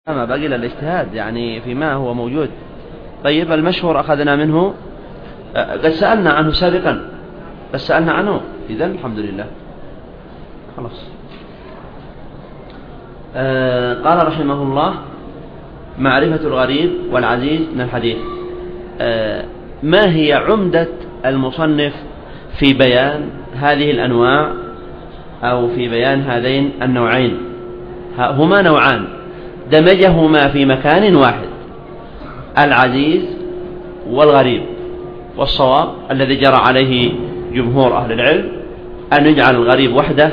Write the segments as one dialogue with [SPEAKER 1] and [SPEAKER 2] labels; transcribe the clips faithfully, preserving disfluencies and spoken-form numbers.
[SPEAKER 1] ما بقي إلا الاجتهاد يعني فيما هو موجود. طيب المشهور أخذنا منه، قد سألنا عنه سابقا، قد سألنا عنه، إذن الحمد لله خلاص. آه قال رحمه الله: معرفة الغريب والعزيز من الحديث. آه ما هي عمدة المصنف في بيان هذه الأنواع أو في بيان هذين النوعين؟ هما نوعان دمجهما في مكان واحد، العزيز والغريب، والصواب الذي جرى عليه جمهور أهل العلم أن يجعل الغريب وحده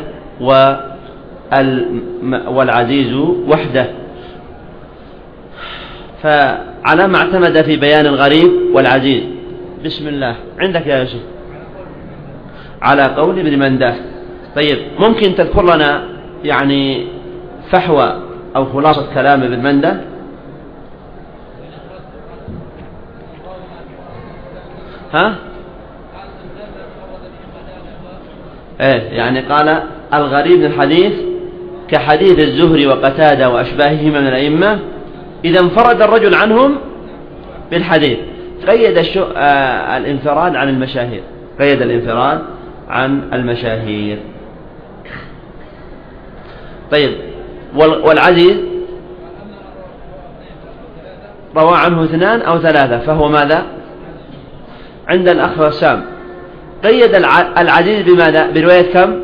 [SPEAKER 1] والعزيز وحده. فعلى ما اعتمد في بيان الغريب والعزيز، بسم الله، عندك يا يوسف، على قول ابن منده. طيب ممكن تذكر لنا يعني فحوى أو خلاصة كلام ابن منده؟ ها؟ ايه يعني قال الغريب من الحديث كحديث الزهري وقتادة وأشباههما من الأئمة إذا انفرد الرجل عنهم بالحديث. قيد الشو... آه الانفراد عن المشاهير، قيد الانفراد عن المشاهير. طيب والعزيز روى عنه اثنان أو ثلاثة فهو ماذا؟ عند الأخ وسام قيد العزيز بماذا؟ برواية كم؟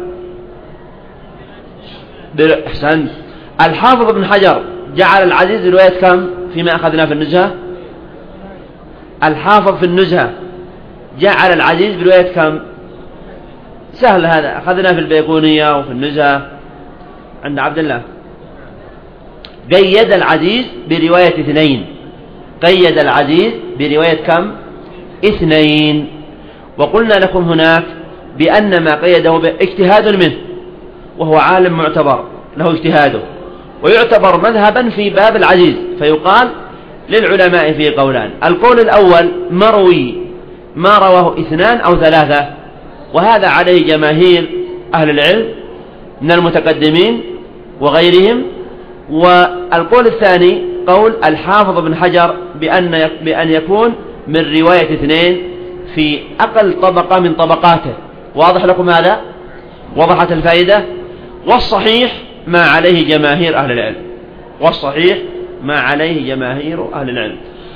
[SPEAKER 1] أحسن. الحافظ ابن حجر جعل العزيز برواية كم فيما أخذنا في النزهة؟ الحافظ في النزهة جعل العزيز برواية كم؟ سهل هذا، أخذنا في البيقونية وفي النزهة عند عبد الله. قيد العزيز برواية اثنين، قيد العزيز برواية كم؟ اثنين. وقلنا لكم هناك بأن ما قيده اجتهاد منه، وهو عالم معتبر له اجتهاده، ويعتبر مذهبا في باب العزيز، فيقال للعلماء فيه قولان: القول الأول مروي ما رواه اثنان أو ثلاثة، وهذا عليه جماهير أهل العلم من المتقدمين وغيرهم. والقول الثاني قول الحافظ بن حجر بأن بأن يكون من رواية اثنين في أقل طبقة من طبقاته. واضح لكم هذا؟ وضحت الفائدة. والصحيح ما عليه جماهير أهل العلم، والصحيح ما عليه جماهير أهل العلم.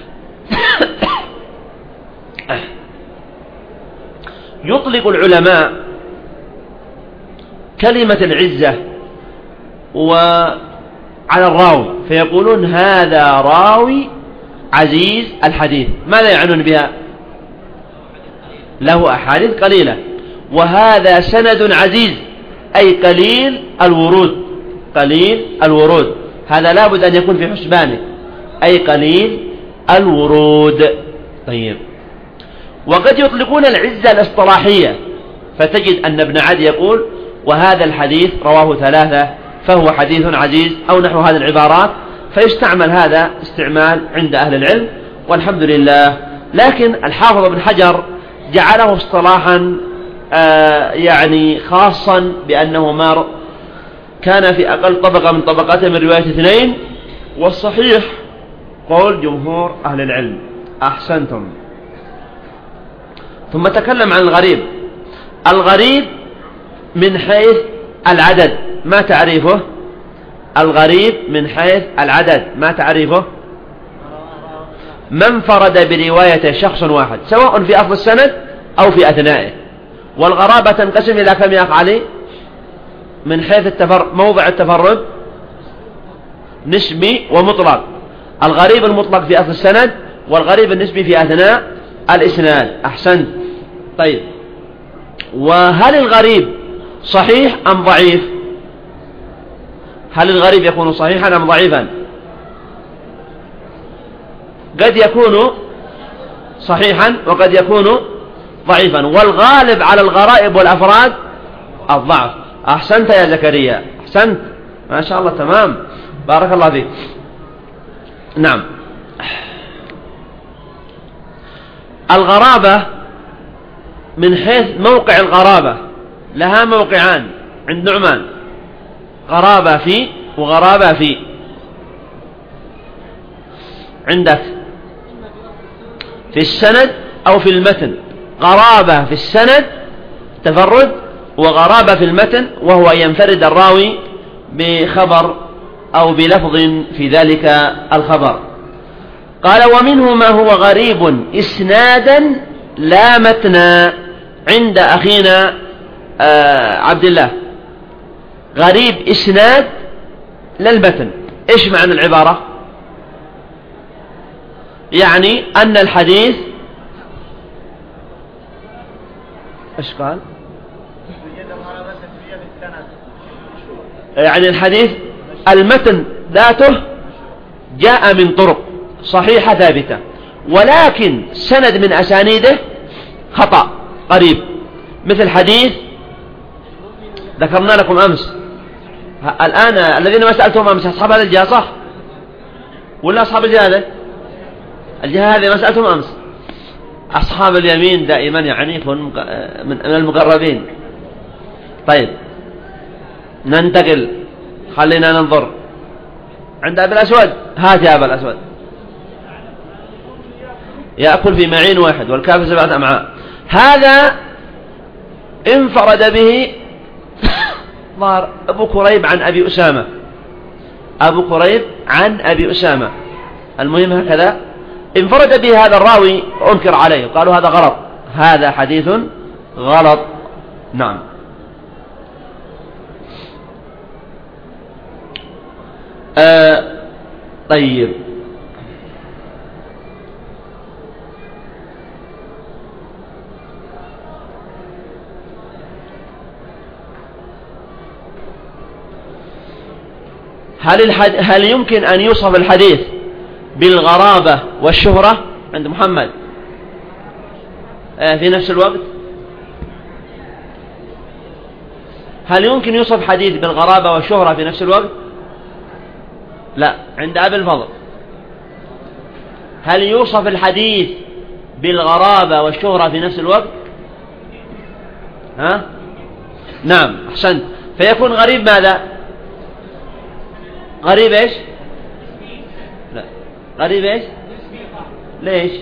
[SPEAKER 1] يطلق العلماء كلمة العزة وعلى الراوي فيقولون هذا راوي عزيز الحديث. ماذا يعنون بها؟ له أحاديث قليلة. وهذا سند عزيز أي قليل الورود، قليل الورود، هذا لابد أن يكون في حسبانه، أي قليل الورود. طيب وقد يطلقون العزة الاصطلاحية، فتجد أن ابن عدي يقول وهذا الحديث رواه ثلاثة فهو حديث عزيز أو نحو هذه العبارات، فيستعمل هذا استعمال عند أهل العلم والحمد لله. لكن الحافظ ابن حجر جعله اصطلاحا آه يعني خاصا بأنه ما كان في أقل طبقة من طبقاته من رواية اثنين، والصحيح قول جمهور أهل العلم. أحسنتم. ثم تكلم عن الغريب. الغريب من حيث العدد ما تعريفه؟ الغريب من حيث العدد ما تعريفه؟ من انفرد برواية شخص واحد سواء في أصل السند أو في أثنائه. والغرابة تنقسم إلى كم يا أخ علي؟ من حيث التفر... موضع التفرد نسبي ومطلق. الغريب المطلق في أصل السند، والغريب النسبي في أثناء الإسناد. أحسنت. طيب وهل الغريب صحيح أم ضعيف؟ هل الغريب يكون صحيحا أم ضعيفا؟ قد يكون صحيحا وقد يكون ضعيفا، والغالب على الغرائب والأفراد الضعف. أحسنت يا زكريا، أحسنت ما شاء الله، تمام، بارك الله فيك. نعم. الغرابة من حيث موقع الغرابة لها موقعان عند نعمان: غرابة في وغرابة في. عندك في السند أو في المتن. غرابة في السند تفرد، وغرابة في المتن وهو ينفرد الراوي بخبر أو بلفظ في ذلك الخبر. قال ومنه ما هو غريب إسنادا لا متنا عند أخينا آه عبد الله. غريب إسناد لا المتن. إيش معنى العبارة؟ يعني أن الحديث إيش قال؟ يعني الحديث المتن ذاته جاء من طرق صحيحة ثابتة، ولكن سند من أسانيده خطأ قريب، مثل حديث ذكرنا لكم أمس. الآن الذين ما سألتهم أمس أصحاب هذا الجهة صح؟ ولا أصحاب الجهة هذا؟ الجهة هذه ما سألتهم أمس. أصحاب اليمين دائما يعني من المقربين. طيب ننتقل، خلينا ننظر عند أبي الأسود. هات يا أبا الأسود. يأكل في معين واحد والكافر سبعة أمعاء. هذا انفرد به ظهر أبو كريب عن أبي أسامة. أبو كريب عن أبي أسامة. المهم هكذا انفرد به هذا الراوي، أنكر عليه، قالوا هذا غلط، هذا حديث غلط. نعم. آه طيب هل, الحد... هل يمكن أن يوصف الحديث بالغرابة والشهرة عند محمد آه في نفس الوقت؟ هل يمكن يوصف حديث بالغرابة والشهرة في نفس الوقت؟ لا، عند أبي الفضل. هل يوصف الحديث بالغرابة والشهرة في نفس الوقت؟ ها؟ نعم أحسنت. فيكون غريب ماذا؟ غريب إيش؟ لا، غريب إيش؟ ليش؟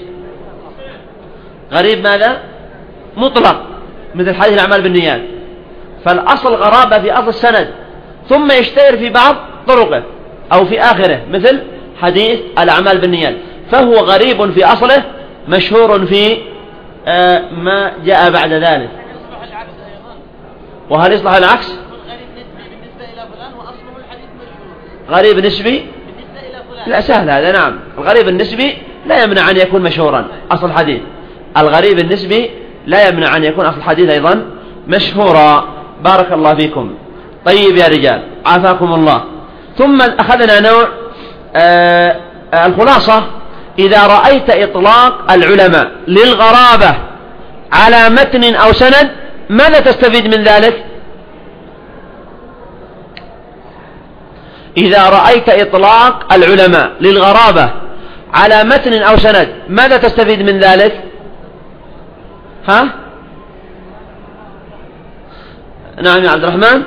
[SPEAKER 1] غريب ماذا؟ مطلق، مثل حديث الأعمال بالنيات. فالأصل غرابة في أصل السند، ثم يشتهر في بعض طرقه أو في آخره، مثل حديث الأعمال بالنيات، فهو غريب في أصله مشهور في آه ما جاء بعد ذلك. وهل يصلح العكس؟ غريب نسبي لا، سهل هذا. نعم، الغريب النسبي لا يمنع أن يكون مشهورا أصل الحديث. الغريب النسبي لا يمنع أن يكون أصل الحديث أيضا مشهورا. بارك الله فيكم. طيب يا رجال عافاكم الله. ثم أخذنا نوع آه آه الخلاصة. إذا رأيت إطلاق العلماء للغرابة على متن أو سند ماذا تستفيد من ذلك؟ إذا رأيت إطلاق العلماء للغرابة على متن أو سند ماذا تستفيد من ذلك؟ ها؟ نعم يا عبد الرحمن.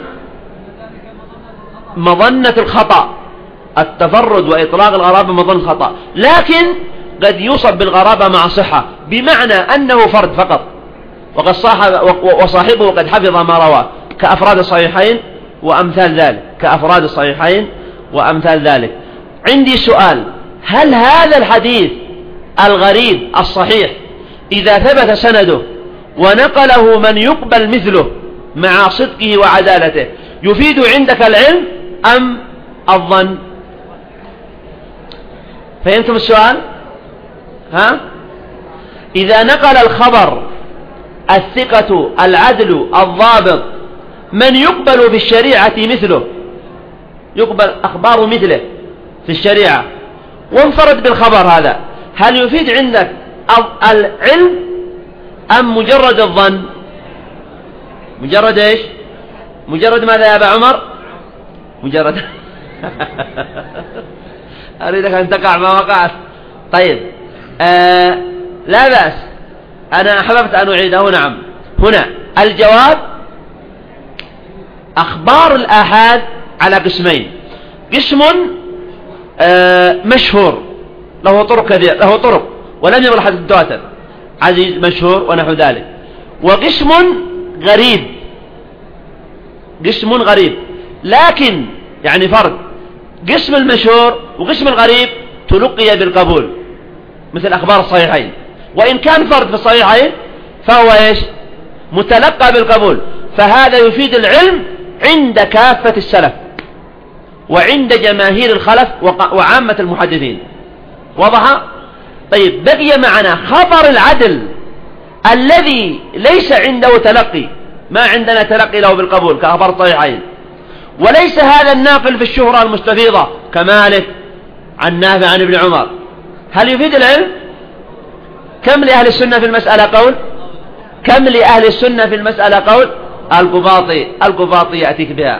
[SPEAKER 1] مظنة الخطأ. التفرد وإطلاق الغرابة مظنة خطأ، لكن قد يوصف بالغرابة مع صحة، بمعنى أنه فرد فقط وقد صاحب وصاحبه قد حفظ ما رواه، كأفراد الصحيحين وأمثال ذلك كأفراد الصحيحين وأمثال ذلك. عندي سؤال: هل هذا الحديث الغريب الصحيح إذا ثبت سنده ونقله من يقبل مثله مع صدقه وعدالته يفيد عندك العلم أم الظن؟ فهمتم السؤال؟ ها؟ إذا نقل الخبر الثقة العدل الضابط من يقبل في الشريعة مثله، يقبل أخبار مثله في الشريعة، وانفرد بالخبر هذا، هل يفيد عندك العلم أم مجرد الظن؟ مجرد إيش؟ مجرد ماذا يا أبا عمر؟ مجرد أريدك أن تقع ما وقعت. طيب آه لا بأس، أنا أحببت أن أعيده. نعم، هنا الجواب: أخبار الآحاد على قسمين. قسم آه مشهور له طرق كثير، له طرق ولم يبلغ حد التواتر، عزيز مشهور ونحو ذلك. وقسم غريب، قسم غريب لكن يعني فرق، قسم المشهور وقسم الغريب تلقي بالقبول مثل أخبار الصحيحين، وإن كان فرد في الصحيحين فهو إيش؟ متلقى بالقبول. فهذا يفيد العلم عند كافة السلف وعند جماهير الخلف وعامة المحدثين. وضح؟ طيب، بقي معنا خبر العدل الذي ليس عنده تلقي، ما عندنا تلقي له بالقبول كأخبار الصحيحين، وليس هذا الناقل في الشهرة المستفيضة كمالك عن نافع عن ابن عمر. هل يفيد العلم؟ كم لأهل السنة في المسألة قول؟ كم لأهل السنة في المسألة قول؟ القباطي القباطي يأتيك بها،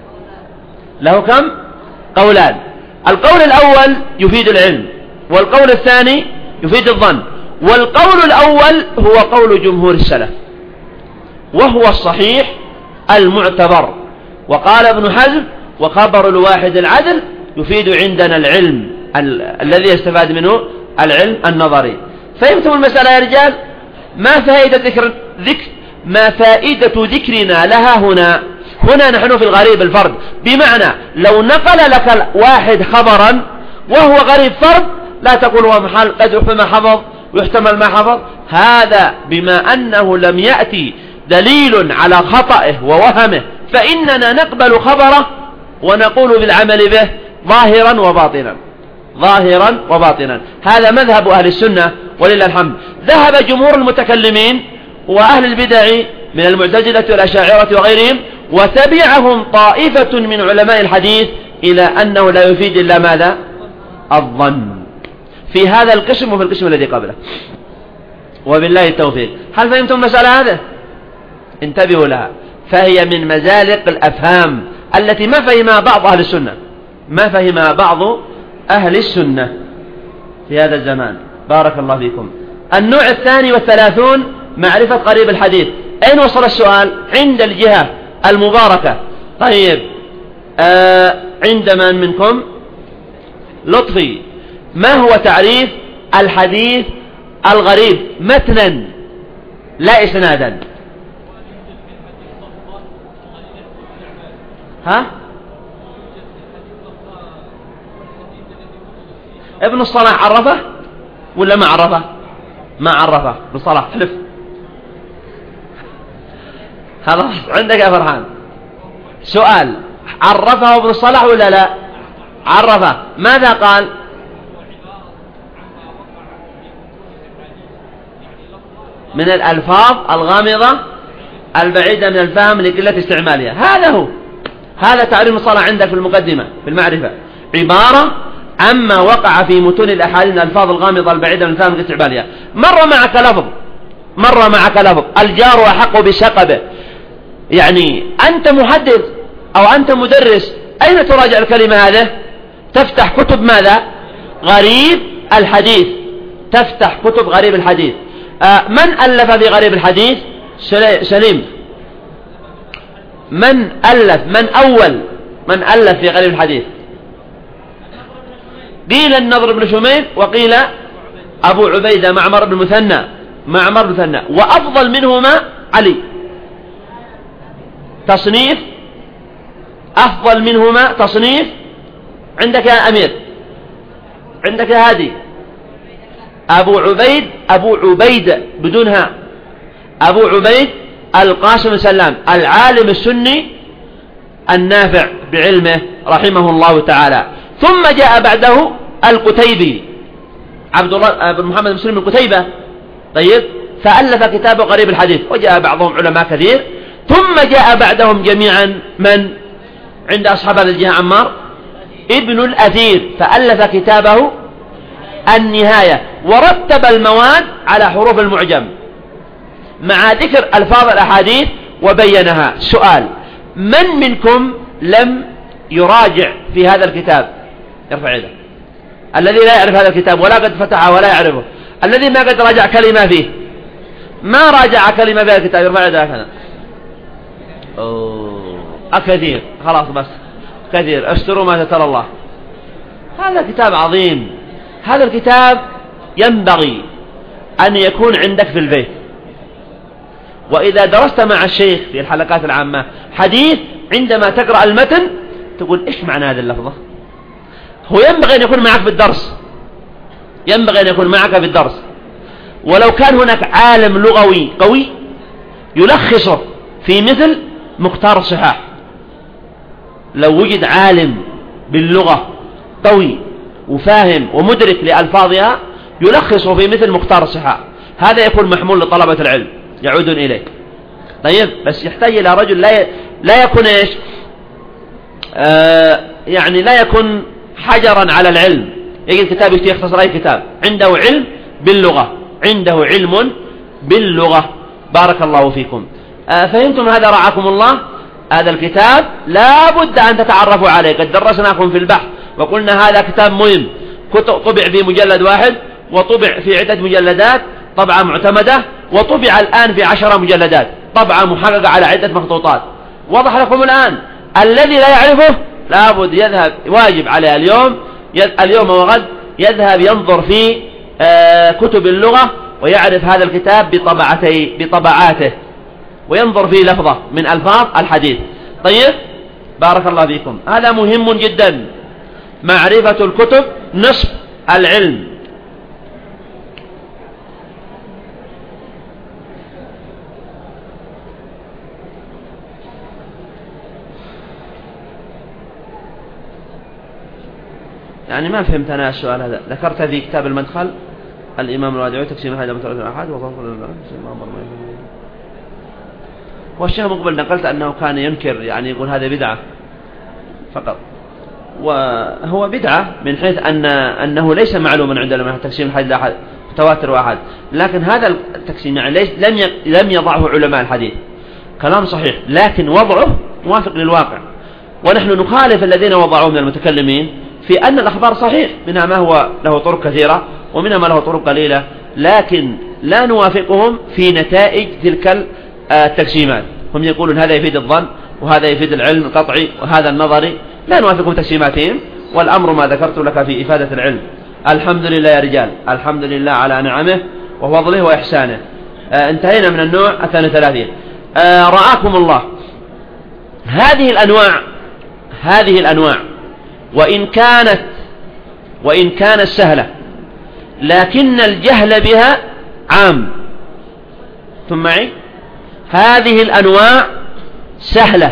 [SPEAKER 1] له كم؟ قولان. القول الأول يفيد العلم، والقول الثاني يفيد الظن. والقول الأول هو قول جمهور السلف وهو الصحيح المعتبر. وقال ابن حزم: وخبر الواحد العدل يفيد عندنا العلم ال... الذي يستفاد منه العلم النظري. فهمتم المسألة يا رجال؟ ما فائدة ذكر ذكر ما فائدة ذكرنا لها هنا؟ هنا نحن في الغريب الفرد، بمعنى لو نقل لك واحد خبرا وهو غريب فرد لا تقول هو محل قد يحتمل ما حفظ ويحتمل ما حفظ. هذا بما أنه لم يأتي دليل على خطئه ووهمه، فإننا نقبل خبره ونقول بالعمل به ظاهرا وباطنا، ظاهرا وباطنا. هذا مذهب أهل السنة ولله الحمد. ذهب جمهور المتكلمين وأهل البدع من المعتزلة والأشاعرة وغيرهم، وتبعهم طائفة من علماء الحديث إلى أنه لا يفيد إلا ماذا؟ الظن في هذا القسم وفي القسم الذي قبله. وبالله التوفيق. هل فهمتم المسألة هذا؟ انتبهوا لها، فهي من مزالق الأفهام التي ما فهمها بعض أهل السنة، ما فهمها بعض أهل السنة في هذا الزمان. بارك الله فيكم. النوع الثاني والثلاثون معرفة قريب الحديث. أين وصل السؤال؟ عند الجهة المباركة. طيب، آه عند من منكم؟ لطفي. ما هو تعريف الحديث الغريب متنا لا إسنادا؟ ها؟ ابن الصلاح عرفه ولا ما عرفه؟ ما عرفه ابن الصلاح. حلف. خلاص عندك يا فرحان. سؤال: عرفه ابن الصلاح ولا لا؟ عرفه. ماذا قال؟ من الألفاظ الغامضة البعيدة من الفهم لقلة استعمالها. هذا هو، هذا تعريف الصلاة عندك في المقدمة في المعرفة، عبارة عما وقع في متون الأحاديث من الألفاظ الغامضة البعيدة من الفهم لقلة استعمالها. مر معك لفظ، مر معك لفظ الجار أحق بشقبه. يعني أنت محدث أو أنت مدرس، أين تراجع الكلمة هذه؟ تفتح كتب ماذا؟ غريب الحديث. تفتح كتب غريب الحديث. آه من ألف في غريب الحديث؟ سليم. من ألف؟ من أول من ألف في غريب الحديث؟ قيل النضر بن شميل، وقيل أبو عبيدة معمر بن مثنى، معمر بن مثنى. وأفضل منهما علي. تصنيف أفضل منهما تصنيف عندك يا أمير، عندك يا هادي. أبو عبيد أبو عبيد بدونها أبو عبيد القاسم بن سلام، العالم السني النافع بعلمه رحمه الله تعالى. ثم جاء بعده القتيبي عبد الله بن محمد بن مسلم القتيبة. طيب، فألف كتابه قريب الحديث، وجاء بعضهم علماء كثير. ثم جاء بعدهم جميعا من عند أصحاب هذه الجهة؟ عمار ابن الأثير، فألف كتابه النهاية، ورتب المواد على حروف المعجم مع ذكر ألفاظ الأحاديث وبينها. سؤال: من منكم لم يراجع في هذا الكتاب؟ يرفع يده. الذي لا يعرف هذا الكتاب ولا قد فتحه ولا يعرفه، الذي ما قد راجع كلمة فيه، ما راجع كلمة في هذا الكتاب، يرفع يده هكذا. أوه كثير. خلاص بس كثير. استروا ما ستر الله. هذا كتاب عظيم، هذا الكتاب ينبغي أن يكون عندك في البيت، وإذا درست مع الشيخ في الحلقات العامة حديث، عندما تقرأ المتن تقول إيش معنى هذه اللفظة. هو ينبغي أن يكون معك في الدرس، ينبغي أن يكون معك في الدرس. ولو كان هناك عالم لغوي قوي يلخصه في مثل مختار الصحاح، لو وجد عالم باللغة قوي وفاهم ومدرك لألفاظها يلخصه في مثل مختار الصحاح، هذا يكون محمول لطلبة العلم يعودون إليه. طيب، بس يحتاج إلى رجل لا ي... لا يكون إيش آه يعني لا يكون حجرا على العلم، يجد كتاب يختصر أي كتاب، عنده علم باللغة، عنده علم باللغة. بارك الله فيكم. آه فهمتم هذا رعاكم الله؟ هذا الكتاب لا بد أن تتعرفوا عليه. قد درسناكم في البحث وقلنا هذا كتاب مهم، طبع في مجلد واحد وطبع في عدة مجلدات، طبعة معتمدة، وطبع الآن في عشر مجلدات، طبعة محققة على عدة مخطوطات. وضح لكم الآن. الذي لا يعرفه لابد يذهب، واجب عليه اليوم اليوم وغد يذهب ينظر في آه كتب اللغة ويعرف هذا الكتاب بطبعتي بطبعاته، وينظر في لفظة من ألفاظ الحديث. طيب، بارك الله فيكم. هذا مهم جدا، معرفة الكتب نصف العلم. يعني ما فهمت أنا السؤال هذا. ذكرت في كتاب المدخل الإمام الوادعي تقسيم هذا مترجم الأحد وفضل والشيخ مقبل نقلت أنه كان ينكر، يعني يقول هذا بدعة فقط، وهو بدعة من حيث أن أنه ليس معلوما عند العلماء تقسيم الحديث لأحد متواتر واحد، لكن هذا التقسيم يعني ليس لم لم يضعه علماء الحديث. كلام صحيح، لكن وضعه موافق للواقع، ونحن نخالف الذين وضعوه من المتكلمين في أن الأخبار صحيح، منها ما هو له طرق كثيرة ومنها ما له طرق قليلة، لكن لا نوافقهم في نتائج تلك التقسيمات. هم يقولون هذا يفيد الظن وهذا يفيد العلم القطعي وهذا النظري، لا نوافقهم تقسيماتهم، والأمر ما ذكرت لك في إفادة العلم. الحمد لله يا رجال، الحمد لله على نعمه وفضله وإحسانه. آه انتهينا من النوع الثاني ثلاثين. آه رعاكم الله. هذه الأنواع هذه الأنواع وإن كانت وإن كانت سهلة، لكن الجهل بها عام. ثم معي، هذه الأنواع سهلة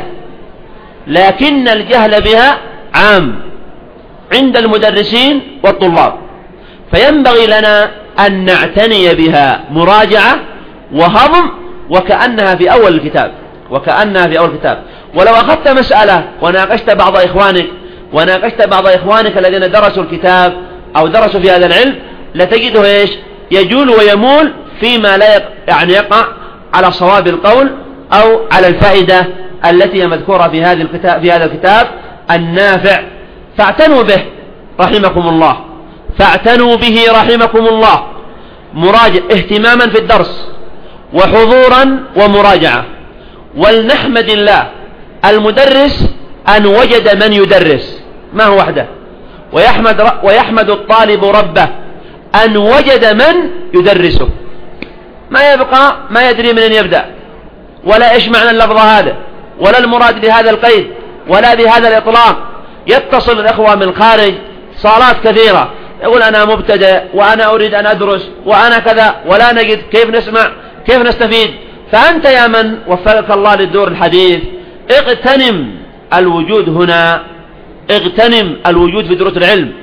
[SPEAKER 1] لكن الجهل بها عام عند المدرسين والطلاب، فينبغي لنا أن نعتني بها مراجعة وهضم وكأنها في أول الكتاب وكأنها في أول الكتاب. ولو أخذت مسألة وناقشت بعض إخوانك وناقشت بعض إخوانك الذين درسوا الكتاب أو درسوا في هذا العلم، لتجده إيش يجول ويمول فيما لا يق... يعني يقع على صواب القول أو على الفائدة التي هي مذكورة في هذا الكتاب في هذا الكتاب النافع. فاعتنوا به رحمكم الله، فاعتنوا به رحمكم الله، مراجع اهتماما في الدرس وحضورا ومراجعة. ولنحمد الله المدرس أن وجد من يدرس، ما هو وحده، ويحمد, ويحمد الطالب ربه أن وجد من يدرسه. ما يبقى ما يدري من أن يبدأ، ولا إيش معنى اللفظ هذا، ولا المراد بهذا القيد، ولا بهذا الإطلاق. يتصل الأخوة من الخارج صالات كثيرة، يقول أنا مبتدئ وأنا أريد أن أدرس وأنا كذا، ولا نجد كيف نسمع كيف نستفيد. فأنت يا من وفقك الله للدور الحديث اغتنم الوجود هنا، اغتنم الوجود في دروس العلم،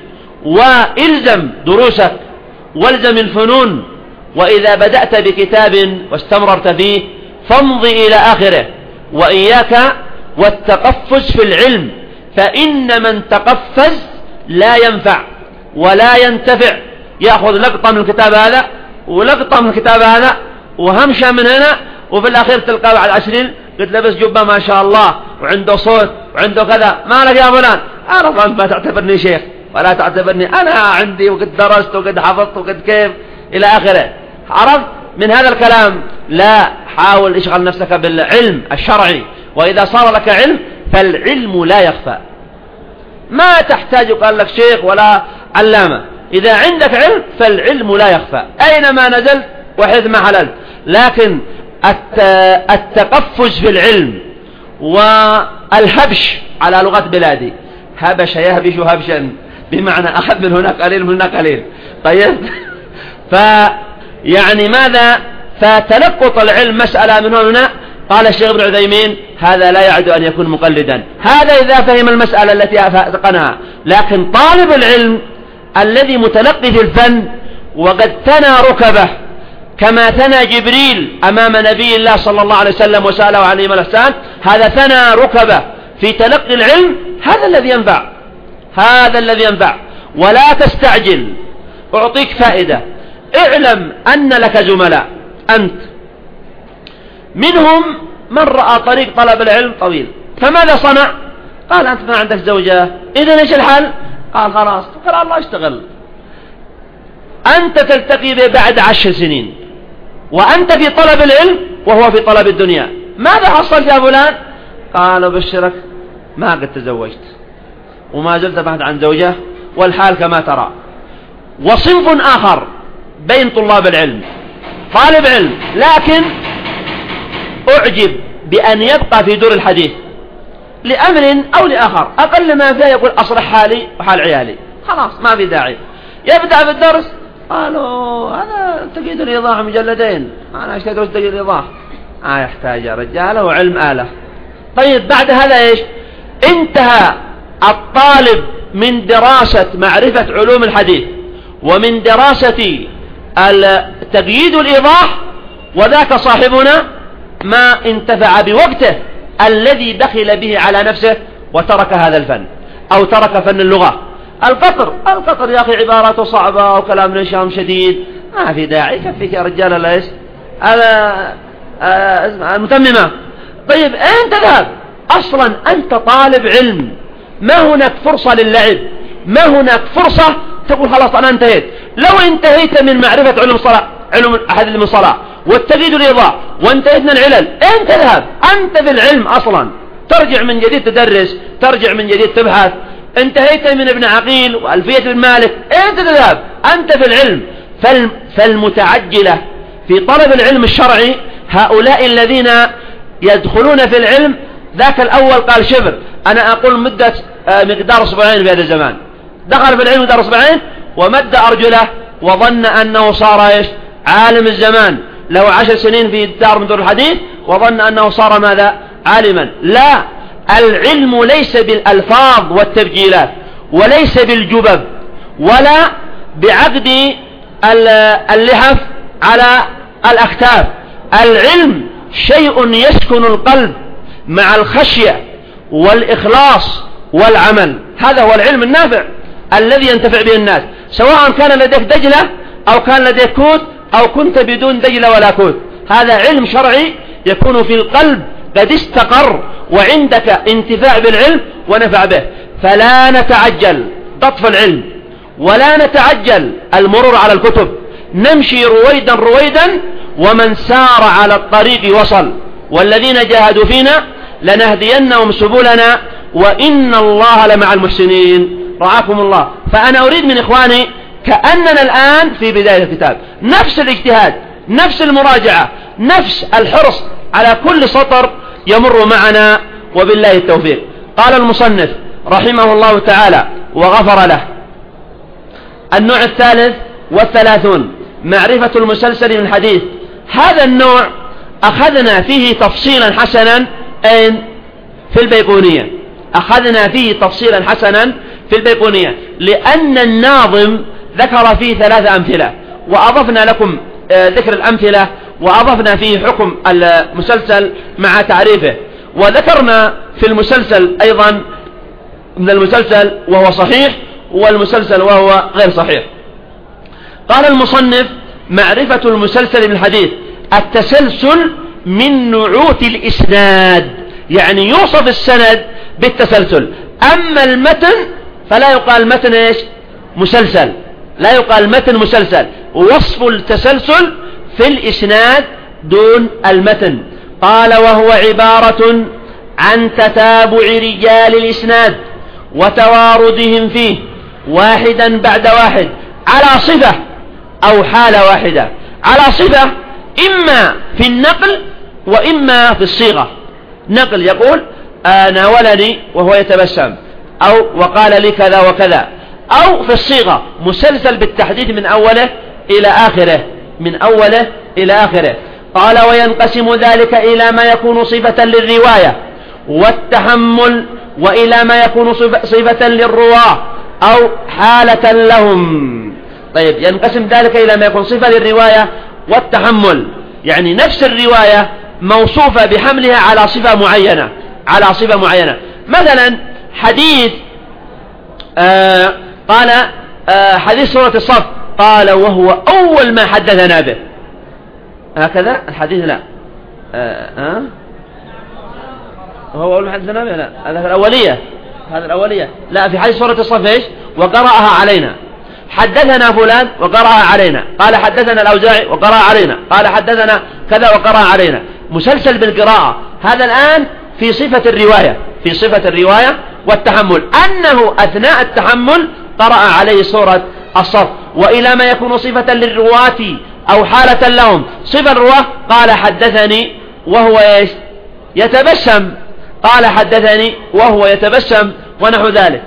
[SPEAKER 1] والزم دروسك والزم الفنون. وإذا بدأت بكتاب واستمررت فيه فامضي إلى آخره، وإياك والتقفز في العلم، فإن من تقفز لا ينفع ولا ينتفع، يأخذ لقطة من الكتاب هذا ولقطة من الكتاب هذا وهمشة من هنا، وفي الأخير تلقى بعد عشرين قد لبس جبة ما شاء الله وعنده صوت وعنده كذا. ما لك يا فلان؟ أنا ما تعتبرني شيخ ولا تعتبرني، أنا عندي وقد درست وقد حفظت وقد كيف إلى آخره. عرفت من هذا الكلام؟ لا، حاول اشغل نفسك بالعلم الشرعي، وإذا صار لك علم فالعلم لا يخفى. ما تحتاج قال لك شيخ ولا علامة، إذا عندك علم فالعلم لا يخفى أينما نزلت وحيثما حللت. لكن التقفز في العلم والهبش على لغة بلادي، هبش يهبش هبشا، بمعنى أخذ من هناك قليل من هناك قليل. طيب فيعني ماذا؟ فتلقط العلم مسألة من هنا. قال الشيخ ابن عثيمين هذا لا يعد أن يكون مقلدا، هذا إذا فهم المسألة التي أتقنها. لكن طالب العلم الذي متلقي في الفن وقد ثنى ركبه كما ثنى جبريل أمام نبي الله صلى الله عليه وسلم وسأله عليهم الإحسان، هذا ثنى ركبه في تلقي العلم، هذا الذي ينفع، هذا الذي ينفع. ولا تستعجل. أعطيك فائدة. اعلم أن لك زملاء أنت، منهم من رأى طريق طلب العلم طويل، فماذا صنع؟ قال أنت ما عندك زوجة، إذن إيش الحل؟ قال خلاص توكل على الله اشتغل. أنت تلتقي به بعد عشر سنين وأنت في طلب العلم وهو في طلب الدنيا، ماذا حصلت يا فلان؟ قال بشرك ما قد تزوجت وما زلت بحث عن زوجة والحال كما ترى. وصنف آخر بين طلاب العلم، طالب علم لكن أعجب بأن يبقى في دور الحديث لأمر أو لآخر، أقل ما فيه يقول أصلح حالي وحال عيالي، خلاص ما في داعي. يبدأ في الدرس قالوا هذا تقييد الإيضاح مجلدين، أنا اشتريت دروس تقييد الإيضاح، آه يحتاج رجاله وعلم آلة. طيب بعد هذا إيش؟ انتهى الطالب من دراسة معرفة علوم الحديث ومن دراسة تقييد الإيضاح، وذاك صاحبنا ما انتفع بوقته الذي دخل به على نفسه وترك هذا الفن أو ترك فن اللغة. القطر القطر يا أخي عباراته صعبة وكلام نشام شديد، ما في داعي، يكفيك يا رجال ليش هذا المتممة. طيب أين تذهب؟ أصلا أنت طالب علم، ما هناك فرصة للعب، ما هناك فرصة تقول خلاص أنا انتهيت. لو انتهيت من معرفة علم الصلاة، علم أحد من الصلاة والتقييد الإيضاح، وانتهيت من العلل، أين تذهب؟ أنت في العلم أصلا، ترجع من جديد تدرس، ترجع من جديد تبحث. انتهيت من ابن عقيل وألفية بن مالك، أين تذهب؟ أنت في العلم. فالمتعجلة في طلب العلم الشرعي هؤلاء الذين يدخلون في العلم، ذاك الأول قال شبر، أنا أقول مدة مقدار أسبوعين في هذا الزمان، دخل في العلم مقدار أسبوعين ومد أرجله وظن أنه صار إيش؟ عالم الزمان، له عشر سنين في دار من دور الحديث وظن أنه صار ماذا؟ عالما. لا، العلم ليس بالألفاظ والتبجيلات، وليس بالجبب، ولا بعقد اللحف على الأكتاف. العلم شيء يسكن القلب مع الخشية والإخلاص والعمل، هذا هو العلم النافع الذي ينتفع به الناس، سواء كان لديك دجلة أو كان لديك كوت أو كنت بدون دجلة ولا كوت، هذا علم شرعي يكون في القلب قد استقر وعندك انتفاع بالعلم ونفع به. فلا نتعجل تطفى العلم ولا نتعجل المرور على الكتب، نمشي رويدا رويدا، ومن سار على الطريق وصل، والذين جاهدوا فينا لنهدينهم سبلنا وإن الله لمع المحسنين. رعاكم الله. فأنا أريد من إخواني كأننا الآن في بداية الكتاب، نفس الاجتهاد، نفس المراجعة، نفس الحرص على كل سطر يمر معنا، وبالله التوفيق. قال المصنف رحمه الله تعالى وغفر له: النوع الثالث والثلاثون معرفة المسلسل من الحديث. هذا النوع أخذنا فيه تفصيلا حسنا أين؟ في البيقونية، أخذنا فيه تفصيلا حسنا في البيقونية، لأن الناظم ذكر فيه ثلاث أمثلة، وأضفنا لكم ذكر الأمثلة، وأضفنا فيه حكم المسلسل مع تعريفه، وذكرنا في المسلسل أيضا من المسلسل وهو صحيح والمسلسل وهو غير صحيح. قال المصنف: معرفة المسلسل من الحديث التسلسل من نعوت الإسناد، يعني يوصف السند بالتسلسل. أما المتن فلا يقال متن إيش؟ مسلسل، لا يقال متن مسلسل، ووصف التسلسل في الإسناد دون المتن. قال: وهو عبارة عن تتابع رجال الإسناد وتواردهم فيه واحدا بعد واحد على صفة أو حالة واحدة. على صفة إما في النقل وإما في الصيغة. نقل يقول آه ناولني وهو يتبسم، أو وقال لي كذا وكذا، أو في الصيغة مسلسل بالتحديد من أوله إلى آخره، من أوله إلى آخره. قال وينقسم ذلك إلى ما يكون صفة للرواية والتحمل، وإلى ما يكون صفة للرواة أو حالة لهم. طيب، ينقسم ذلك إلى ما يكون صفة للرواية والتحمل، يعني نفس الرواية موصوفة بحملها على صفة معينة، على صفة معينة. مثلا حديث آه قال آه حديث سورة الصف، قال وهو أول ما حدثنا به، هكذا الحديث. لا آه آه هو أول ما حدثنا به، لا هذا في الأولية، هذا الأولية. لا، في حديث سورة الصف إيش؟ وقرأها علينا. حدثنا فلان وقرأها علينا، قال حدثنا الأوزاعي وقرأها علينا، قال حدثنا كذا وقرأها علينا. مسلسل بالقراءة. هذا الآن في صفة الرواية، في صفة الرواية والتحمل، أنه أثناء التحمل قرأ عليه سورة الصف. وإلى ما يكون صفة للرواة أو حالة لهم. صفة الرواة قال حدثني وهو إيش؟ يتبسم، قال حدثني وهو يتبسم ونحو ذلك.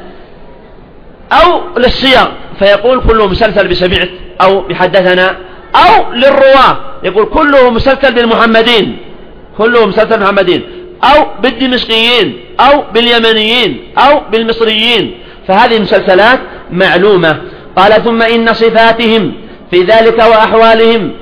[SPEAKER 1] أو للصيغ فيقول كله مسلسل بسمعت أو بحدثنا. أو للرواة يقول كله مسلسل بالمحمدين، كله مسلسل بالمحمدين، أو بالدمشقيين أو باليمنيين أو بالمصريين. فهذه المسلسلات معلومة. قال ثم إن صفاتهم في ذلك وأحوالهم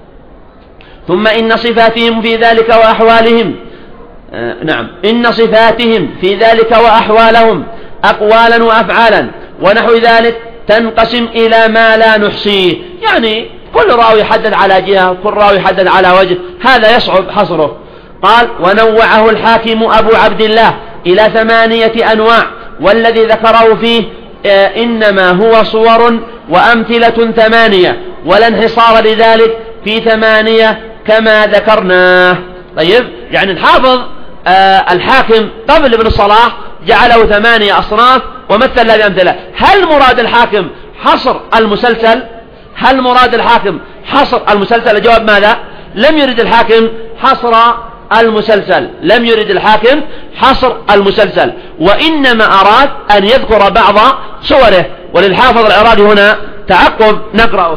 [SPEAKER 1] ثم إن صفاتهم في ذلك وأحوالهم آه نعم إن صفاتهم في ذلك وأحوالهم أقوالا وأفعالا ونحو ذلك تنقسم إلى ما لا نحصيه. يعني كل راوي يحدد على جهة، كل راوي يحدد على وجه، هذا يصعب حصره. قال ونوعه الحاكم أبو عبد الله إلى ثمانية أنواع، والذي ذكره فيه آه إنما هو صور وأمثلة ثمانية، ولا انحصار لذلك في ثمانية كما ذكرناه. طيب، يعني الحافظ آه الحاكم قبل ابن الصلاح جعله ثمانية أصناف ومثل له بأمثلة. هل مراد الحاكم حصر المسلسل؟ هل مراد الحاكم حصر المسلسل؟ الجواب ماذا؟ لم يرد الحاكم حصر المسلسل، لم يرد الحاكم حصر المسلسل، وإنما أراد أن يذكر بعض صوره. وللحافظ العراقي هنا تعقب نقرأه.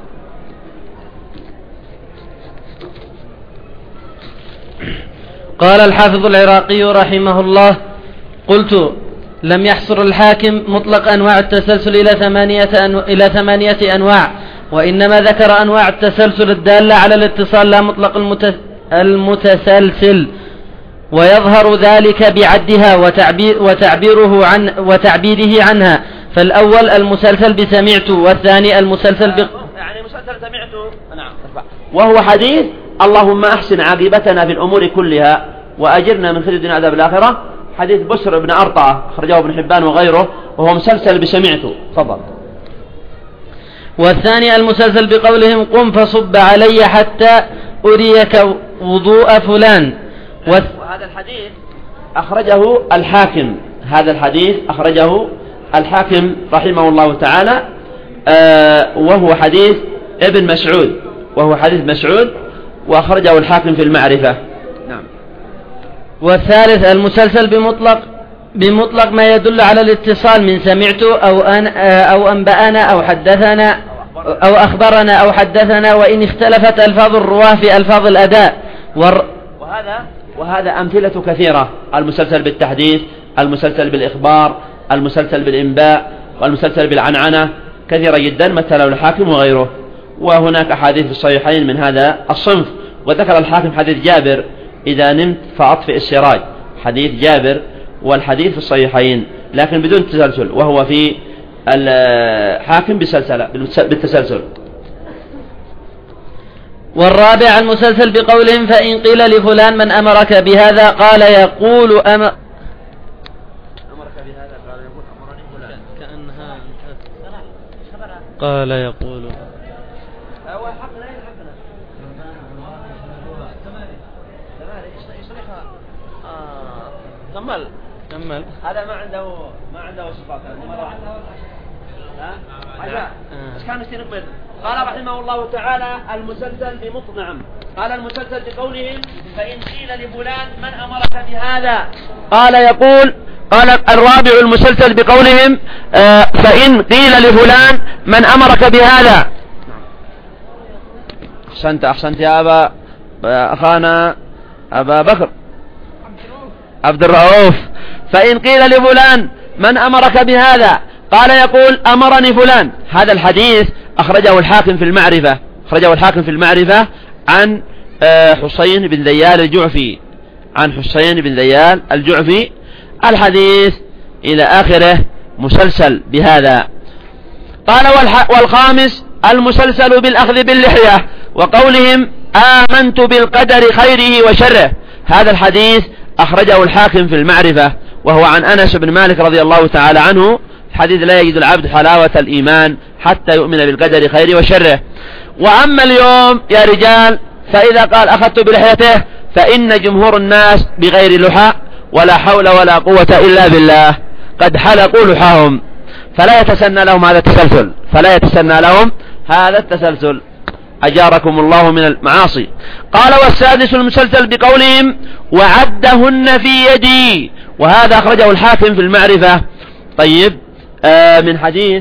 [SPEAKER 2] قال الحافظ العراقي رحمه الله: قلت لم يحصر الحاكم مطلق أنواع التسلسل إلى ثمانية, أنو... إلى ثمانية أنواع، وإنما ذكر أنواع التسلسل الدالة على الاتصال لا مطلق المت... المتسلسل، ويظهر ذلك بعدها وتعبير... وتعبيره عن... وتعبيره عنها. فالأول المسلسل بسمعت، والثاني المسلسل ب...
[SPEAKER 1] يعني مسلسل سمعت نعم، وهو حديث اللهم أحسن عاقبتنا في الأمور كلها وأجرنا من خزي الدنيا عذاب الآخرة. حديث بسر بن أرطع أخرجه ابن حبان وغيره، وهو مسلسل بسمعته. تفضل.
[SPEAKER 2] والثاني المسلسل بقولهم قم فصب علي حتى أريك وضوء فلان.
[SPEAKER 1] وهذا الحديث أخرجه الحاكم، هذا الحديث أخرجه الحاكم رحمه الله تعالى، آه وهو حديث ابن مسعود، وهو حديث مسعود، وأخرجه الحاكم في المعرفة. نعم.
[SPEAKER 2] والثالث المسلسل بمطلق بمطلق ما يدل على الاتصال من سمعت أو أن أو أنبأنا أو حدثنا أو أخبرنا أو حدثنا، وإن اختلفت ألفاظ الرواه في ألفاظ الأداء. ور...
[SPEAKER 1] وهذا وهذا أمثلة كثيرة: المسلسل بالتحديث، المسلسل بالإخبار، المسلسل بالإنباء، والمسلسل بالعنعنة، كثيرة جدا مثله الحاكم وغيره. وهناك أحاديث في الصحيحين من هذا الصنف. وذكر الحاكم حديث جابر: إذا نمت فأطفئ السراج، حديث جابر، والحديث في الصحيحين لكن بدون تسلسل، وهو في الحاكم بالتسلسل.
[SPEAKER 2] والرابع المسلسل بقولهم فإن قيل لفلان من أمرك بهذا قال يقول أم أمرك
[SPEAKER 1] بهذا قال يقول أمرني فلان
[SPEAKER 2] كأنها قال يقول
[SPEAKER 1] هو حقنا إيه حقنا يصرخها كمل
[SPEAKER 2] كمل.
[SPEAKER 1] هذا ما عنده ما عنده صفات. ايش كان يصير نكمل؟ قال رحمه الله تعالى المسلسل بمطلق. نعم. قال المسلسل بقولهم فإن قيل لفلان من أمرك بهذا قال يقول قال الرابع المسلسل بقولهم آه فإن قيل لفلان من أمرك بهذا. أحسنت أحسنت يا أبا أخانا أبا بكر عبد الرؤوف. فإن قيل لفلان من أمرك بهذا قال يقول أمرني فلان. هذا الحديث أخرجه الحاكم في المعرفة أخرجه الحاكم في المعرفة عن حسين بن ذيال الجعفي عن حسين بن ذيال الجعفي. الحديث إلى آخره مسلسل بهذا. قال والخامس المسلسل بالأخذ باللحية وقولهم آمنت بالقدر خيره وشره. هذا الحديث أخرجه الحاكم في المعرفة وهو عن أنس بن مالك رضي الله تعالى عنه. الحديث لا يجد العبد حلاوة الإيمان حتى يؤمن بالقدر خيره وشره. وأما اليوم يا رجال فإذا قال أخذت بلحيته فإن جمهور الناس بغير لحى ولا حول ولا قوة إلا بالله قد حلقوا لحاهم فلا يتسنى لهم هذا التسلسل فلا يتسنى لهم هذا التسلسل أجاركم الله من المعاصي. قال والسادس المسلسل بقولهم وعدهن في يدي. وهذا أخرجه الحاكم في المعرفة. طيب آه من حديث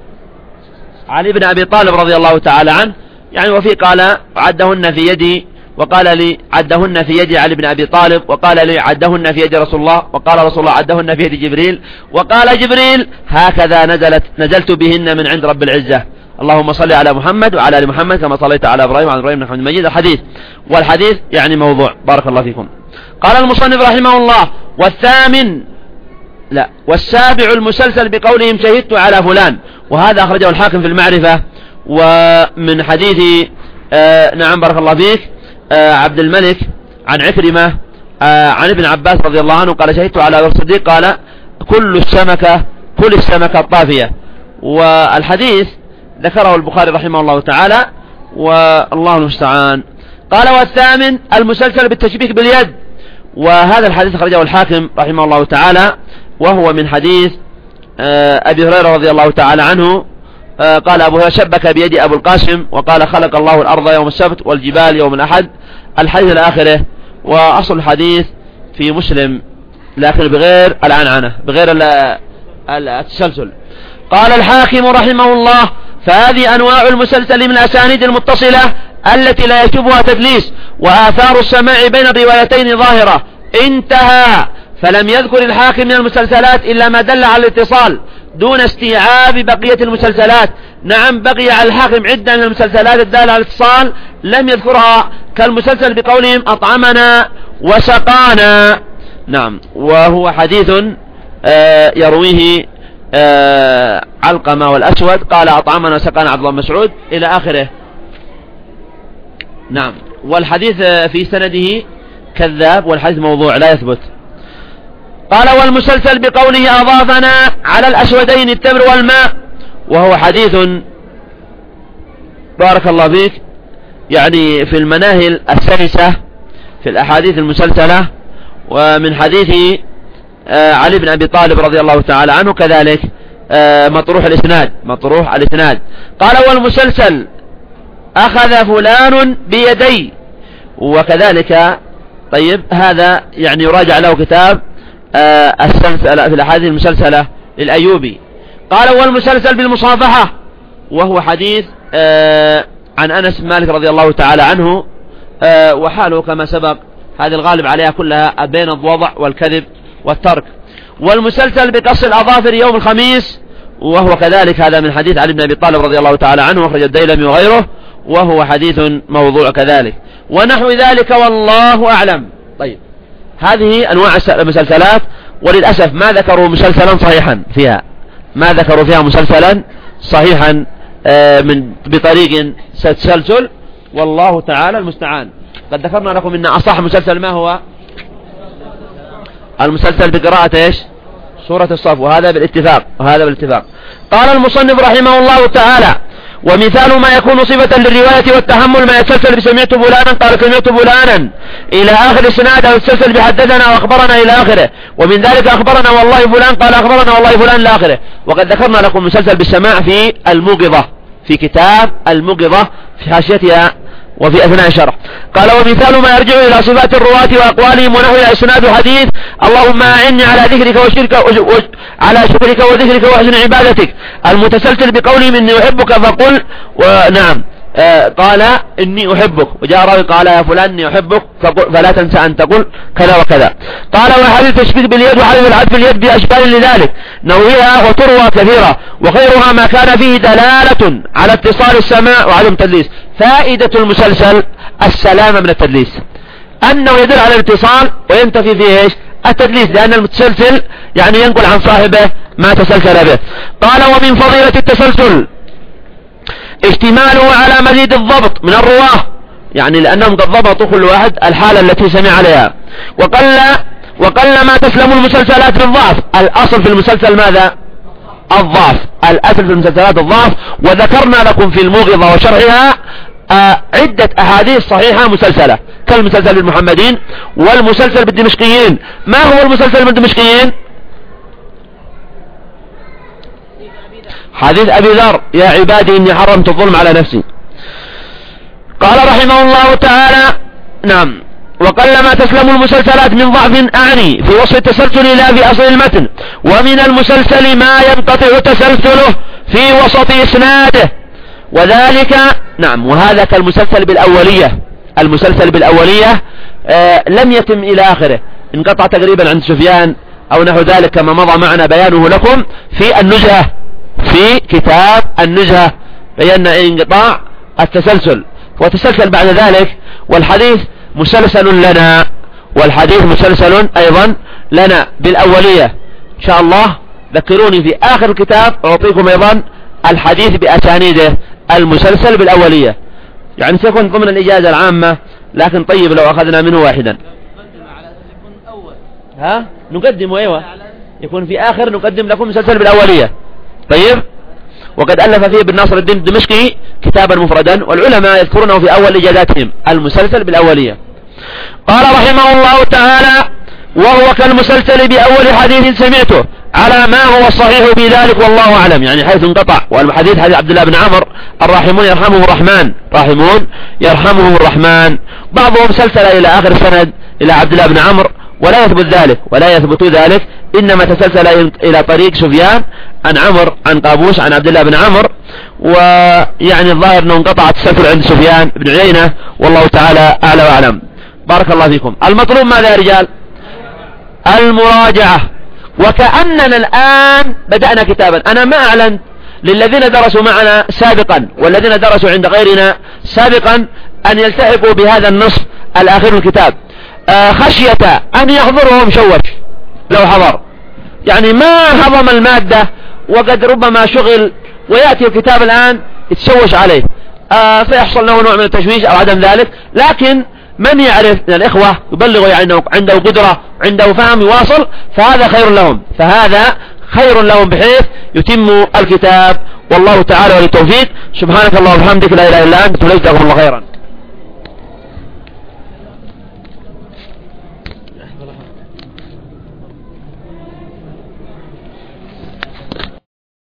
[SPEAKER 1] علي بن أبي طالب رضي الله تعالى عنه يعني وفي قال عدهن في يدي وقال لي عدهن في يد علي بن أبي طالب وقال لي عدهن في يد رسول الله وقال رسول الله عدهن في يد جبريل وقال جبريل هكذا نزلت نزلت بهن من عند رب العزة اللهم صل على محمد وعلى آل محمد كما صليت على إبراهيم وعلى إبراهيم إنك حميد مجيد. الحديث والحديث يعني موضوع. بارك الله فيكم. قال المصنف رحمه الله والثامن لا والسابع المسلسل بقولهم شهدت على فلان. وهذا أخرجه الحاكم في المعرفة ومن حديث آه نعم بارك الله فيك آه عبد الملك عن عكرمة آه عن ابن عباس رضي الله عنه قال شهدت على أبي الصديق قال كل السمكة كل السمكة الطافية. والحديث ذكره البخاري رحمه الله تعالى والله المستعان. قال والثامن المسلسل بالتشبيك باليد. وهذا الحديث خرجه الحاكم رحمه الله تعالى وهو من حديث آه أبي هريرة رضي الله تعالى عنه آه قال أبو هريرة شبك بيد أبو القاسم وقال خلق الله الأرض يوم السبت والجبال يوم الأحد. الحديث الآخرة. وأصل الحديث في مسلم لكن بغير العنعنة بغير التسلسل. قال الحاكم رحمه الله فهذه أنواع المسلسل من الأسانيد المتصلة التي لا يشبهها تدليس وآثار السماع بين الروايتين ظاهرة. انتهى. فلم يذكر الحاكم من المسلسلات إلا ما دل على الاتصال دون استيعاب بقية المسلسلات. نعم بقي على الحاكم عدة من المسلسلات الدالة على الاتصال لم يذكرها كالمسلسل بقولهم أطعمنا وسقانا. نعم وهو حديث آه يرويه آه علقمة والأسود قال أطعمنا وسقانا عبد الله بن مسعود إلى آخره. نعم والحديث في سنده كذاب والحديث موضوع لا يثبت. قال والمسلسل بقوله أضافنا على الأسودين التمر والماء. وهو حديث بارك الله فيك يعني في المناهل السلسة في الأحاديث المسلسلة ومن حديث آه علي بن أبي طالب رضي الله تعالى عنه كذلك آه مطروح الإسناد مطروح الإسناد. قال والمسلسل أخذ فلان بيدي. وكذلك طيب هذا يعني يراجع له كتاب آه السلسلة في الأحاديث المسلسلة للأيوبي. قال والمسلسل بالمصافحة. وهو حديث آه عن أنس بن مالك رضي الله تعالى عنه آه وحاله كما سبق هذه الغالب عليها كلها بين الوضع والكذب والترك. والمسلسل بقص الأظافر يوم الخميس. وهو كذلك هذا من حديث علي بن أبي طالب رضي الله تعالى عنه وأخرج الديلمي وغيره وهو حديث موضوع كذلك ونحو ذلك والله أعلم. طيب هذه أنواع المسلسلات وللأسف ما ذكروا مسلسلا صحيحا فيها ما ذكروا فيها مسلسلا صحيحا من بطريق تسلسل والله تعالى المستعان. قد ذكرنا لكم إن أصح مسلسل ما هو المسلسل بقراءة إيش سورة الصف وهذا بالاتفاق وهذا بالاتفاق. قال المصنف رحمه الله تعالى ومثال ما يكون صفة للرواية والتحمل ما يتسلسل بسمعت فلانا قال سمعت فلانا إلى آخر السناد، أو يتسلسل بحدثنا وأخبرنا إلى آخره. ومن ذلك أخبرنا والله فلان قال أخبرنا والله فلان إلى آخره. وقد ذكرنا لكم مسلسل بالسماع في الموقظة، في كتاب الموقظة في حاشيتها وفي أثناء شرح. قال ومثال ما يرجع إلى صفات الرواة وأقوالهم ونحوها إسناد حديث اللهم أعني على ذكرك وشرك على شكرك وذكرك وحسن عبادتك، المتسلسل بقولهم إني أحبك فقل ونعم آه قال إني أحبك، وجاء راوي قال يا فلان إني أحبك فقل فلا تنسى أن تقول كذا وكذا. قال وحديث تشبيك باليد وحديث العد باليد بأشكال لذلك نويها وتروى كثيرة، وخيرها ما كان فيه دلالة على اتصال السماع وعدم تدليس. فائدة المسلسل السلامة من التدليس، أنه يدل على الاتصال وينتفي فيه إيش؟ التدليس، لأن المتسلسل يعني ينقل عن صاحبه ما تسلسل به. قال ومن فضيلة التسلسل اشتماله على مزيد الضبط من الرواه، يعني لأنهم قد ضبطوا كل واحد الحالة التي سمع عليها. وقل وقل ما تسلم المسلسلات من ضعف، الأصل في المسلسل ماذا؟ الضعف، الأصل في المسلسلات الضعف. وذكرنا لكم في الموقظة وشرحها آه عدة أحاديث صحيحة مسلسلة، كالمسلسل بالمحمدين والمسلسل بالدمشقيين. ما هو المسلسل بالدمشقيين؟ حديث أبي ذر يا عبادي إني حرمت الظلم على نفسي. قال رحمه الله تعالى نعم وقل ما تسلم المسلسلات من ضعف أعني في وصف التسلسل لا في أصل المتن. ومن المسلسل ما ينقطع تسلسله في وسط إسناده، وذلك نعم وهذا كالمسلسل بالأولية. المسلسل بالأولية آه لم يتم إلى آخره، انقطع تقريبا عند سفيان أو نحو ذلك كما مضى معنا بيانه لكم في النزهة، في كتاب النزهة بينا انقطاع التسلسل، وتسلسل بعد ذلك. والحديث مسلسل لنا، والحديث مسلسل أيضا لنا بالأولية. إن شاء الله ذكروني في آخر الكتاب أعطيكم أيضا الحديث بأسانيده المسلسل بالأولية، يعني سيكون ضمن الإجازة العامة، لكن طيب لو أخذنا منه واحدا. ها نقدم أيوة يكون في آخر نقدم لكم مسلسل بالأولية. طيب وقد ألف فيه ابن ناصر الدين الدمشقي كتابا مفردا، والعلماء يذكرونه في أول إجازاتهم المسلسل بالأولية. قال رحمه الله تعالى وهو كالمسلسل بأول حديث سمعته على ما هو الصحيح بذلك والله أعلم، يعني حيث انقطع. والحديث حديث عبد الله بن عمر الراحمون يرحمه الرحمن، راحمون يرحمه الرحمن. بعضهم سلسل إلى آخر السند إلى عبد الله بن عمر ولا يثبت ذلك ولا يثبت ذلك، إنما تسلسل إلى طريق سفيان عن عمر عن قابوس عن عبد الله بن عمر، ويعني الظاهر أنه انقطع التسلسل عند سفيان بن عيينة، والله تعالى أعلى وأعلم. بارك الله فيكم. المطلوب ماذا يا رجال؟ المراجعة. وكأننا الآن بدأنا كتابا. أنا ما أعلن للذين درسوا معنا سابقا والذين درسوا عند غيرنا سابقا أن يلتحقوا بهذا النصف الآخر من الكتاب آه خشية أن يحضرهم مشوش لو حضر، يعني ما هضم المادة وقد ربما شغل ويأتي الكتاب الآن يتشوش عليه آه فيحصل له نوع من التشويش أو عدم ذلك. لكن من يعرف من الإخوة يبلغ يعني عنده قدرة عنده فهم يواصل، فهذا خير لهم، فهذا خير لهم بحيث يتم الكتاب. والله تعالى وللتوفيق. سبحانك اللهم وبحمدك لا إله إلا أنت، جزاكم الله خيرا.